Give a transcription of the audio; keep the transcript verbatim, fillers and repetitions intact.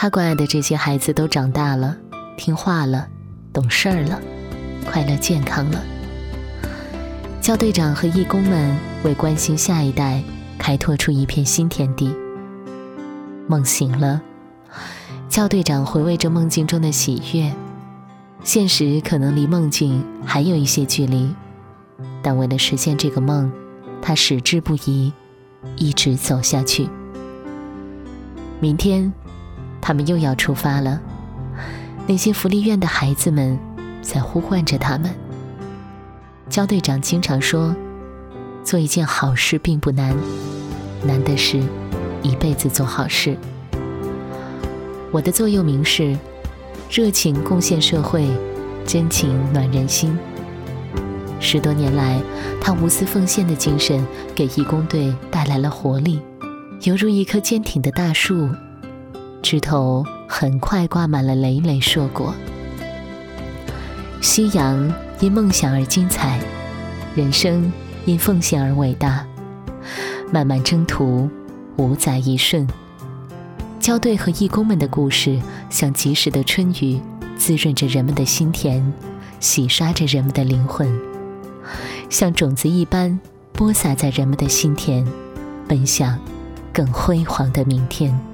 他关爱的这些孩子都长大了，听话了，懂事儿了，快乐健康了。校队长和义工们为关心下一代开拓出一片新天地。梦醒了，校队长回味着梦境中的喜悦，现实可能离梦境还有一些距离，但为了实现这个梦，他矢志不移，一直走下去。明天他们又要出发了，那些福利院的孩子们在呼唤着他们。校队长经常说，做一件好事并不难，难的是一辈子做好事。我的座右铭是热情贡献社会，真情暖人心。十多年来，他无私奉献的精神给义工队带来了活力，犹如一棵坚挺的大树，枝头很快挂满了累累硕果。夕阳因梦想而精彩，人生因奉献而伟大。漫漫征途，五载一瞬。校队和义工们的故事，像及时的春雨，滋润着人们的心田，洗刷着人们的灵魂，像种子一般播撒在人们的心田，奔向更辉煌的明天。